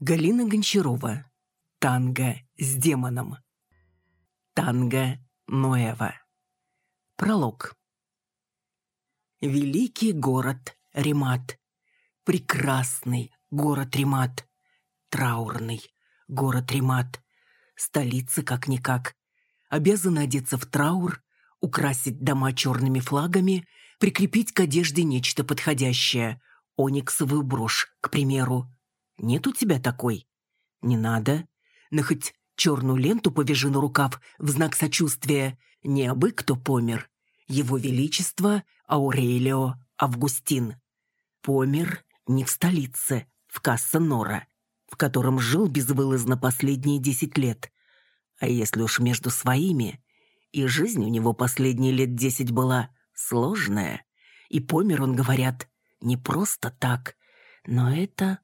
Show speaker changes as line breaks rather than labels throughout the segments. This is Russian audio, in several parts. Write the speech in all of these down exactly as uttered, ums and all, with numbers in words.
Галина Гончарова. Танго с демоном. Танго Нуэво. Пролог. Великий город Римат. Прекрасный город Римат. Траурный город Римат. Столица как-никак. Обязана одеться в траур, украсить дома черными флагами, прикрепить к одежде нечто подходящее. Ониксовую брошь, к примеру. Нет у тебя такой? Не надо. Но хоть черную ленту повяжи на рукав в знак сочувствия. Не абы кто помер. Его Величество Аурелио Августин. Помер не в столице, в Касса-Нора, в котором жил безвылазно последние десять лет. А если уж между своими, и жизнь у него последние лет десять была сложная, и помер он, говорят, не просто так, но это...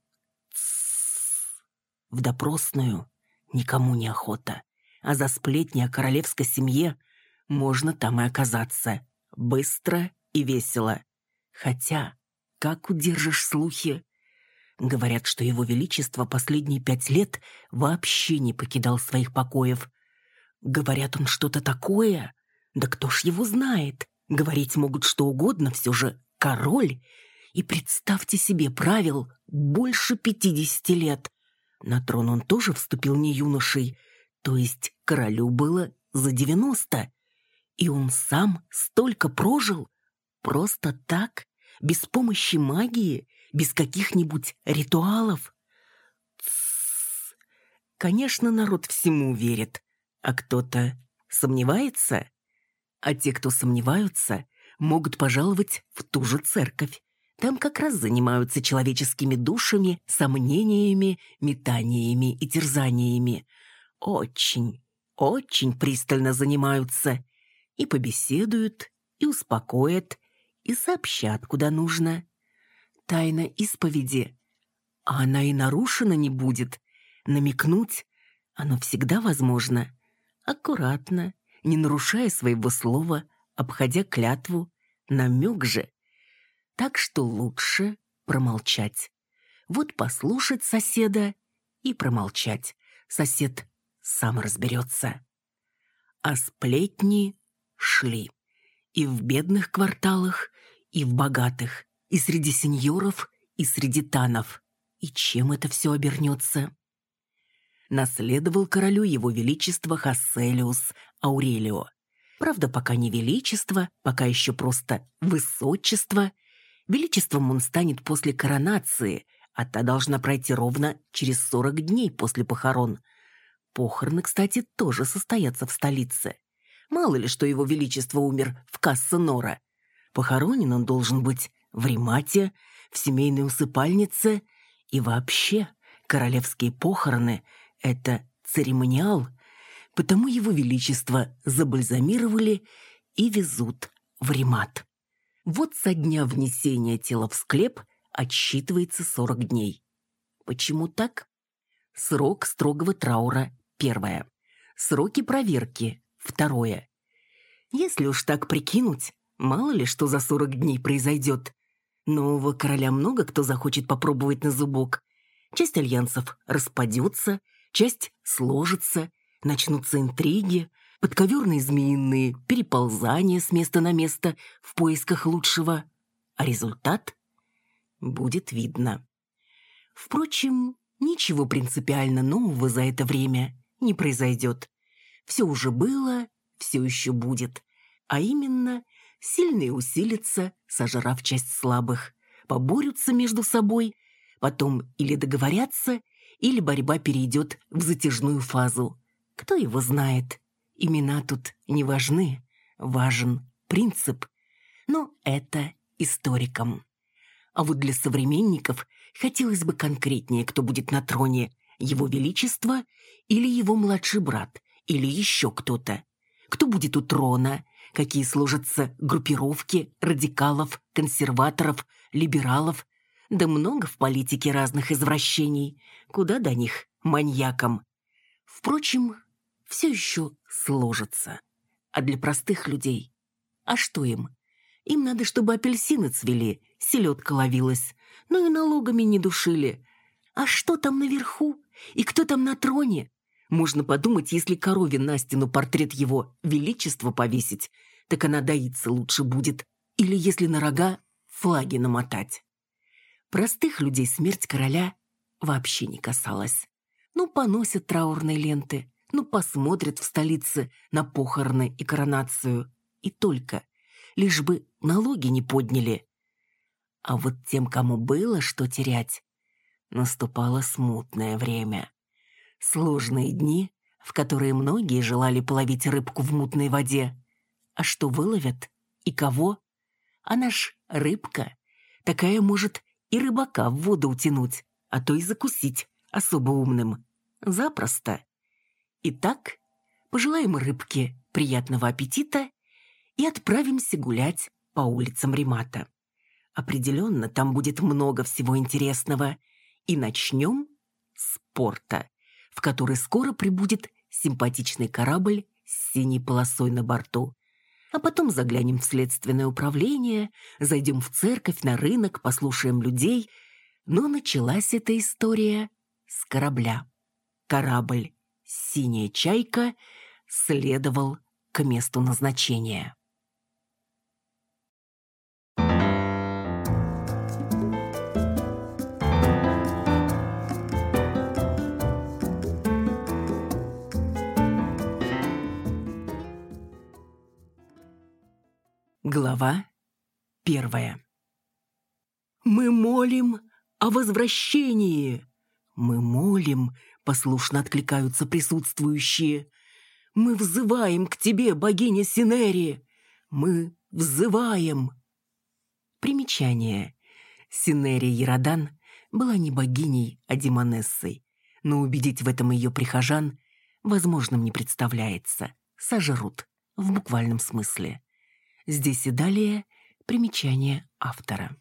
В допросную никому не охота, а за сплетни о королевской семье можно там и оказаться. Быстро и весело. Хотя, как удержишь слухи? Говорят, что его величество последние пять лет вообще не покидал своих покоев. Говорят, он что-то такое? Да кто ж его знает? Говорить могут что угодно, все же король. И представьте себе, правил больше пятидесяти лет. На трон он тоже вступил не юношей, то есть королю было за девяносто. И он сам столько прожил? Просто так? Без помощи магии? Без каких-нибудь ритуалов? Тссс. Конечно, народ всему верит, а кто-то сомневается. А те, кто сомневаются, могут пожаловать в ту же церковь. Там как раз занимаются человеческими душами, сомнениями, метаниями и терзаниями. Очень, очень пристально занимаются. И побеседуют, и успокоят, и сообщат, куда нужно. Тайна исповеди. А она и нарушена не будет. Намекнуть оно всегда возможно. Аккуратно, не нарушая своего слова, обходя клятву. Намек же. Так что лучше промолчать. Вот послушать соседа и промолчать. Сосед сам разберется. А сплетни шли. И в бедных кварталах, и в богатых, и среди сеньоров, и среди танов. И чем это все обернется? Наследовал королю его величество Хасселиус Аурелио. Правда, пока не величество, пока еще просто высочество. Величеством он станет после коронации, а та должна пройти ровно через сорок дней после похорон. Похороны, кстати, тоже состоятся в столице. Мало ли, что его величество умер в Касса-Нора. Похоронен он должен быть в Римате, в семейной усыпальнице. И вообще, королевские похороны — это церемониал, потому его величество забальзамировали и везут в Римат. Вот со дня внесения тела в склеп отсчитывается сорок дней. Почему так? Срок строгого траура – первое. Сроки проверки – второе. Если уж так прикинуть, мало ли что за сорок дней произойдет. Нового короля много кто захочет попробовать на зубок. Часть альянсов распадется, часть сложится, начнутся интриги, подковерные змеиные переползания с места на место в поисках лучшего. А результат будет видно. Впрочем, ничего принципиально нового за это время не произойдет. Все уже было, все еще будет. А именно, сильные усилятся, сожрав часть слабых, поборются между собой, потом или договорятся, или борьба перейдет в затяжную фазу. Кто его знает? Имена тут не важны, важен принцип. Но это историкам. А вот для современников хотелось бы конкретнее, кто будет на троне, его величество или его младший брат, или еще кто-то. Кто будет у трона, какие сложатся группировки радикалов, консерваторов, либералов. Да много в политике разных извращений. Куда до них, маньякам? Впрочем, все еще сложится. А для простых людей? А что им? Им надо, чтобы апельсины цвели, селедка ловилась, ну и налогами не душили. А что там наверху? И кто там на троне? Можно подумать, если корове на стену портрет его величества повесить, так она доиться лучше будет. Или если на рога флаги намотать. Простых людей смерть короля вообще не касалась. Ну, поносят траурные ленты, ну, посмотрят в столице на похороны и коронацию. И только. Лишь бы налоги не подняли. А вот тем, кому было что терять, наступало смутное время. Сложные дни, в которые многие желали половить рыбку в мутной воде. А что выловят? И кого? Она ж рыбка. Такая может и рыбака в воду утянуть, а то и закусить особо умным. Запросто. Итак, пожелаем рыбке приятного аппетита и отправимся гулять по улицам Ремата. Определенно, там будет много всего интересного. И начнем с порта, в который скоро прибудет симпатичный корабль с синей полосой на борту. А потом заглянем в следственное управление, зайдем в церковь, на рынок, послушаем людей. Но началась эта история с корабля. Корабль «Синяя чайка» следовал к месту назначения. Глава первая. «Мы молим о возвращении!» «Мы молим!» — послушно откликаются присутствующие. «Мы взываем к тебе, богиня Синери! Мы взываем!» Примечание. Синери Ерадан была не богиней, а демонессой, но убедить в этом ее прихожан возможным не представляется. Сожрут, в буквальном смысле. Здесь и далее примечание автора.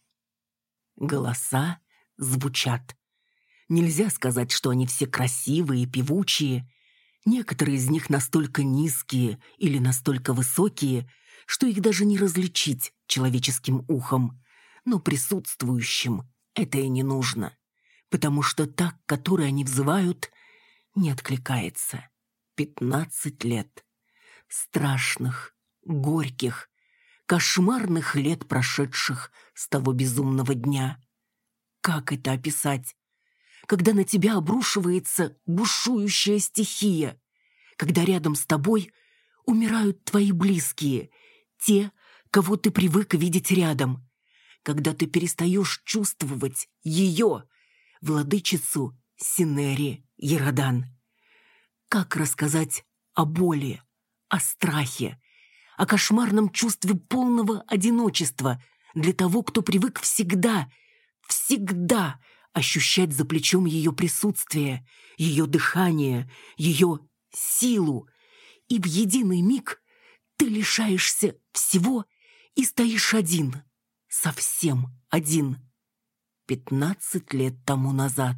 Голоса звучат. Нельзя сказать, что они все красивые и певучие. Некоторые из них настолько низкие или настолько высокие, что их даже не различить человеческим ухом. Но присутствующим это и не нужно, потому что та, к которой они взывают, не откликается. Пятнадцать лет. Страшных, горьких, кошмарных лет, прошедших с того безумного дня. Как это описать? Когда на тебя обрушивается бушующая стихия, когда рядом с тобой умирают твои близкие, те, кого ты привык видеть рядом, когда ты перестаешь чувствовать ее, владычицу Синери Ерадан. Как рассказать о боли, о страхе, о кошмарном чувстве полного одиночества для того, кто привык всегда, всегда ощущать за плечом ее присутствие, ее дыхание, ее силу, и в единый миг ты лишаешься всего и стоишь один, совсем один. Пятнадцать лет тому назад.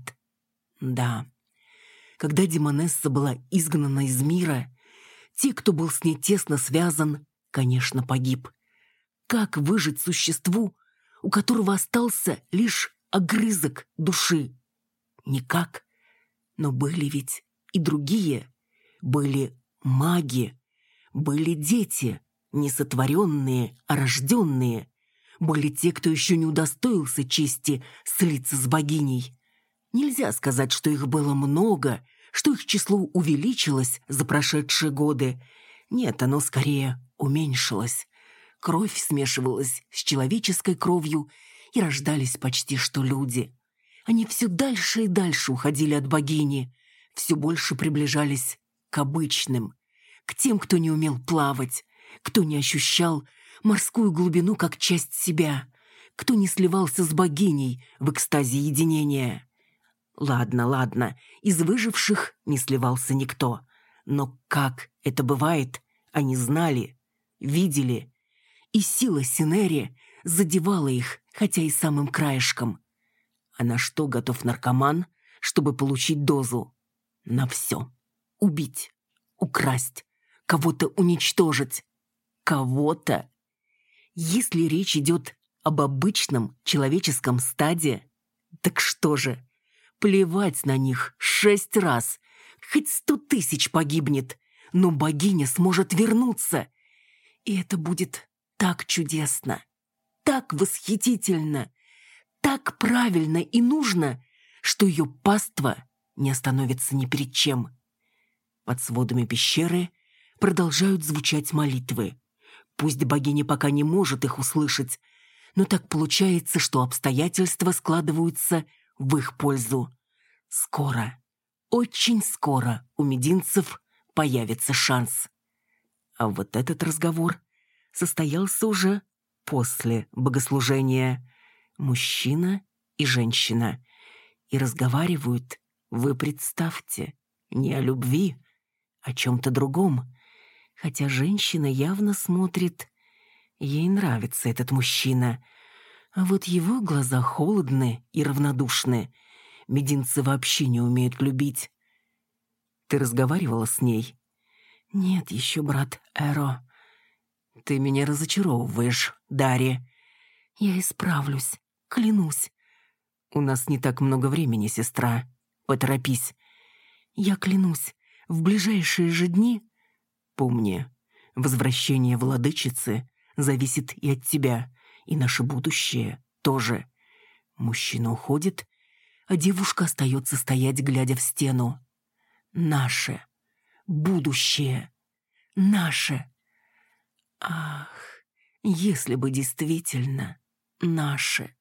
Да, когда демонесса была изгнана из мира, те, кто был с ней тесно связан, конечно, погиб. Как выжить существу, у которого остался лишь огрызок души? Никак. Но были ведь и другие. Были маги. Были дети, не сотворенные, а рожденные. Были те, кто еще не удостоился чести слиться с богиней. Нельзя сказать, что их было много, что их число увеличилось за прошедшие годы. Нет, оно скорее уменьшилось. Кровь смешивалась с человеческой кровью, и рождались почти что люди. Они все дальше и дальше уходили от богини, все больше приближались к обычным, к тем, кто не умел плавать, кто не ощущал морскую глубину как часть себя, кто не сливался с богиней в экстазе единения. Ладно, ладно, из выживших не сливался никто. Но как это бывает, они знали, видели. И сила Синери задевала их, хотя и самым краешком. А на что готов наркоман, чтобы получить дозу? На все. Убить, украсть, кого-то уничтожить. Кого-то. Если речь идет об обычном человеческом стаде, так что же? Плевать на них шесть раз. Хоть сто тысяч погибнет, но богиня сможет вернуться. И это будет так чудесно, так восхитительно, так правильно и нужно, что ее паства не остановится ни перед чем. Под сводами пещеры продолжают звучать молитвы. Пусть богиня пока не может их услышать, но так получается, что обстоятельства складываются в их пользу. Скоро, очень скоро у мединцев появится шанс. А вот этот разговор состоялся уже после богослужения. Мужчина и женщина. И разговаривают, вы представьте, не о любви, о чем-то другом. Хотя женщина явно смотрит, ей нравится этот мужчина. А вот его глаза холодны и равнодушны. Мединцы вообще не умеют любить. Ты разговаривала с ней? Нет еще, брат Эро. Ты меня разочаровываешь, Дарья. Я исправлюсь, клянусь. У нас не так много времени, сестра. Поторопись. Я клянусь, в ближайшие же дни... Помни, возвращение владычицы зависит и от тебя, и наше будущее тоже. Мужчина уходит, а девушка остается стоять, глядя в стену. Наше будущее, наше. Ах, если бы действительно наше.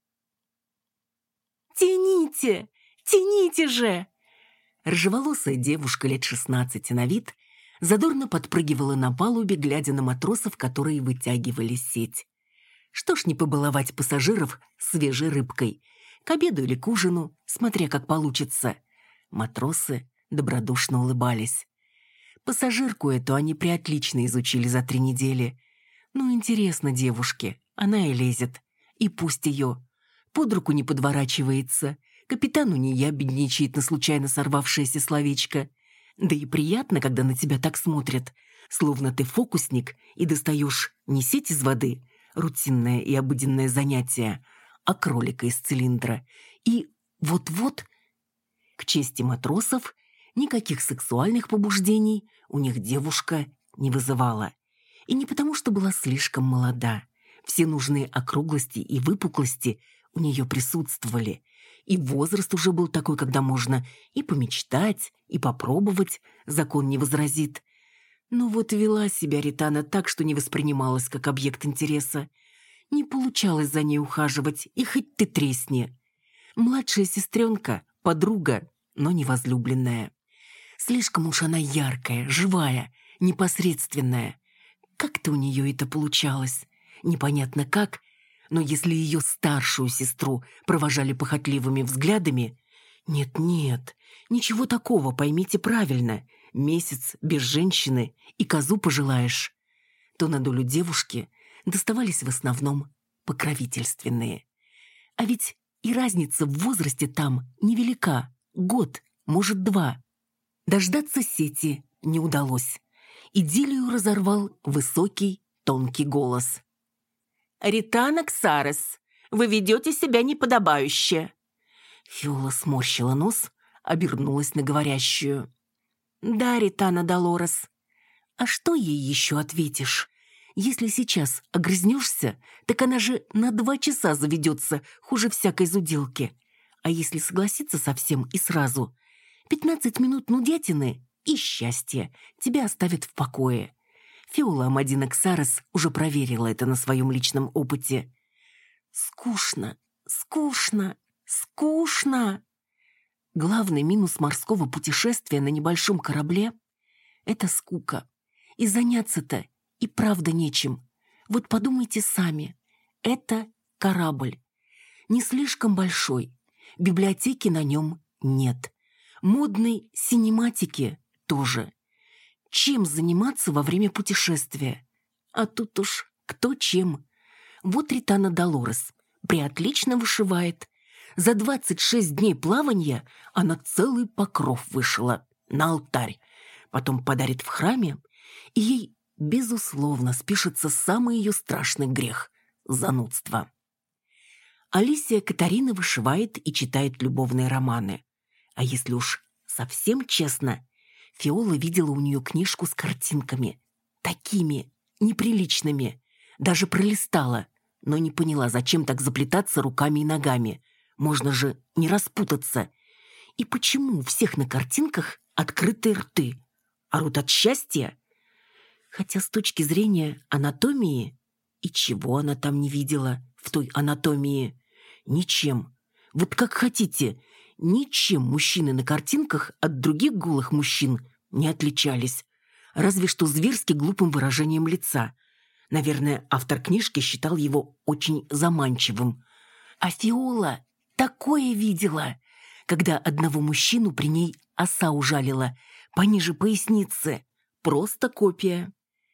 «Тяните! Тяните же!» Рыжеволосая девушка лет шестнадцати на вид задорно подпрыгивала на палубе, глядя на матросов, которые вытягивали сеть. Что ж не побаловать пассажиров свежей рыбкой, к обеду или к ужину, смотря как получится. Матросы добродушно улыбались. Пассажирку эту они приотлично изучили за три недели. Ну, интересно девушке, она и лезет. И пусть ее. Под руку не подворачивается. Капитану не ябедничает на случайно сорвавшееся словечко. Да и приятно, когда на тебя так смотрят, словно ты фокусник и достаешь не сеть из воды, рутинное и обыденное занятие, а кролика из цилиндра. И вот-вот, к чести матросов, никаких сексуальных побуждений у них девушка не вызывала. И не потому, что была слишком молода. Все нужные округлости и выпуклости у нее присутствовали. И возраст уже был такой, когда можно и помечтать, и попробовать, закон не возразит. Но вот вела себя Ритана так, что не воспринималась как объект интереса. Не получалось за ней ухаживать, и хоть ты тресни. Младшая сестренка, подруга, но не возлюбленная. Слишком уж она яркая, живая, непосредственная. Как-то у нее это получалось. Непонятно как, но если ее старшую сестру провожали похотливыми взглядами... Нет-нет, ничего такого, поймите правильно. Месяц без женщины и козу пожелаешь. То на долю девушки доставались в основном покровительственные. А ведь и разница в возрасте там невелика. Год, может, два. Дождаться сети не удалось. Идиллию разорвал высокий, тонкий голос. «Ритана Ксарес, вы ведете себя неподобающе!» Фиола сморщила нос, обернулась на говорящую. «Да, Ритана Долорес. А что ей еще ответишь? Если сейчас огрызнешься, так она же на два часа заведется, хуже всякой зуделки. А если согласиться совсем и сразу, пятнадцать минут нудятины и счастье тебя оставят в покое». Фиола Амадина Ксарес уже проверила это на своем личном опыте. «Скучно, скучно, скучно!» Главный минус морского путешествия на небольшом корабле — это скука. И заняться-то и правда нечем. Вот подумайте сами. Это корабль. Не слишком большой. Библиотеки на нем нет. Модной синематики тоже. Чем заниматься во время путешествия? А тут уж кто чем. Вот Ритана Долорес приотлично вышивает. За двадцать шесть дней плавания она целый покров вышила на алтарь. Потом подарит в храме, и ей, безусловно, спишется самый ее страшный грех – занудство. Алисия Катарина вышивает и читает любовные романы. А если уж совсем честно, Фиола видела у нее книжку с картинками. Такими неприличными. Даже пролистала, но не поняла, зачем так заплетаться руками и ногами. Можно же не распутаться. И почему у всех на картинках открытые рты? Орут от счастья? Хотя с точки зрения анатомии, и чего она там не видела в той анатомии? Ничем. Вот как хотите, ничем мужчины на картинках от других голых мужчин не отличались. Разве что зверски глупым выражением лица. Наверное, автор книжки считал его очень заманчивым. А Фиола такое видела, когда одного мужчину при ней оса ужалила, пониже поясницы. Просто копия.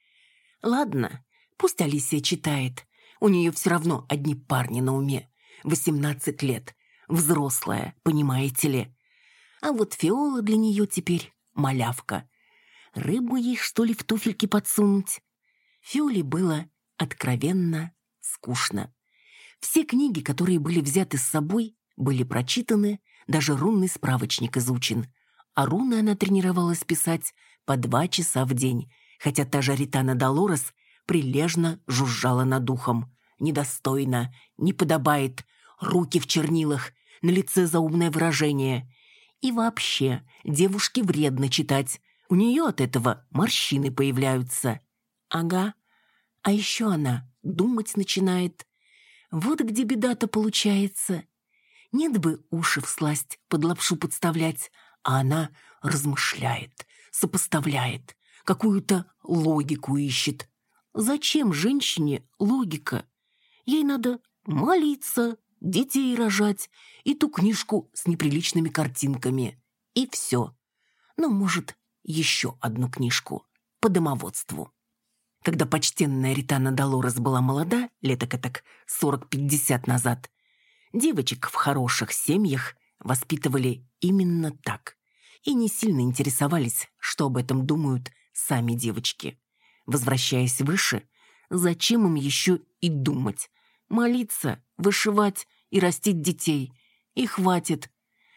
Ладно, пусть Алисия читает. У нее все равно одни парни на уме. Восемнадцать лет. Взрослая, понимаете ли. А вот Фиола для нее теперь малявка. Рыбу ей, что ли, в туфельки подсунуть? Фиоле было откровенно скучно. Все книги, которые были взяты с собой, были прочитаны, даже рунный справочник изучен. А руны она тренировалась писать по два часа в день, хотя та же Ритана Долорес прилежно жужжала над ухом. Недостойно, не подобает, руки в чернилах, на лице заумное выражение. И вообще, девушке вредно читать, у нее от этого морщины появляются. Ага, а еще она думать начинает. Вот где беда-то получается. Нет бы уши всласть под лапшу подставлять, а она размышляет, сопоставляет, какую-то логику ищет. Зачем женщине логика? Ей надо молиться, детей рожать и ту книжку с неприличными картинками. И все. Ну, может, еще одну книжку по домоводству. Когда почтенная Ритана Долорес была молода, леток-этак сорок-пятьдесят назад, девочек в хороших семьях воспитывали именно так и не сильно интересовались, что об этом думают сами девочки. Возвращаясь выше, зачем им еще и думать? Молиться, вышивать и растить детей. И хватит.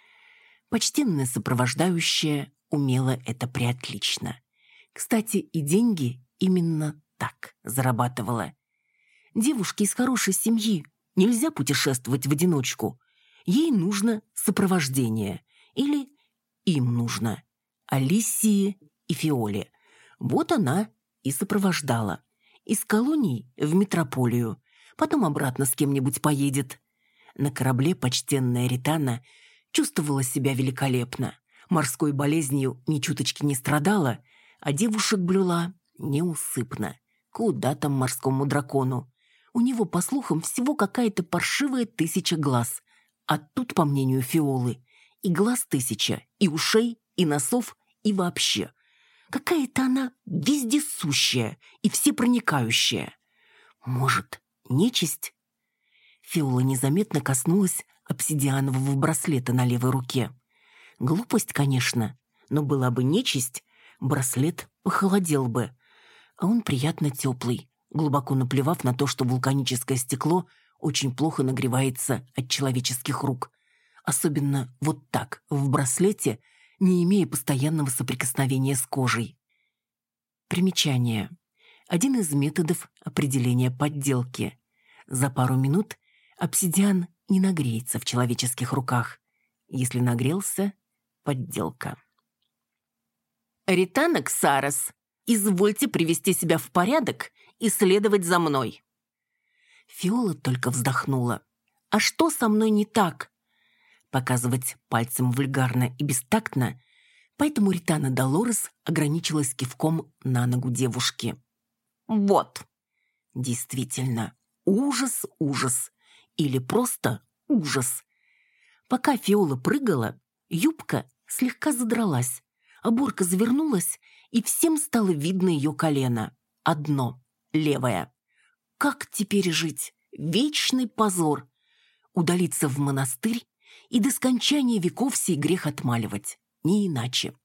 Почтенная сопровождающая умела это преотлично. Кстати, и деньги именно так зарабатывала. Девушке из хорошей семьи нельзя путешествовать в одиночку. Ей нужно сопровождение. Или им нужно. Алисии и Фиоле. Вот она и сопровождала. Из колоний в метрополию. Потом обратно с кем-нибудь поедет. На корабле почтенная Ритана чувствовала себя великолепно. Морской болезнью ни чуточки не страдала, а девушек блюла неусыпно. Куда там морскому дракону? У него, по слухам, всего какая-то паршивая тысяча глаз. А тут, по мнению Фиолы, и глаз тысяча, и ушей, и носов, и вообще. Какая-то она вездесущая и всепроникающая. Может, нечисть? Фиола незаметно коснулась обсидианового браслета на левой руке. Глупость, конечно, но была бы нечисть, браслет похолодел бы. А он приятно теплый, глубоко наплевав на то, что вулканическое стекло очень плохо нагревается от человеческих рук. Особенно вот так, в браслете, не имея постоянного соприкосновения с кожей. Примечание. Один из методов определения подделки. За пару минут обсидиан не нагреется в человеческих руках. Если нагрелся – подделка. «Ритана Ксарос, извольте привести себя в порядок и следовать за мной». Фиола только вздохнула. «А что со мной не так?» Показывать пальцем вульгарно и бестактно, поэтому Ритана Долорес ограничилась кивком на ногу девушки. «Вот». Действительно, ужас, ужас. Или просто ужас. Пока Фиола прыгала, юбка слегка задралась, оборка завернулась, и всем стало видно ее колено. Одно, левое. Как теперь жить? Вечный позор. Удалиться в монастырь и до скончания веков сей грех отмаливать. Не иначе.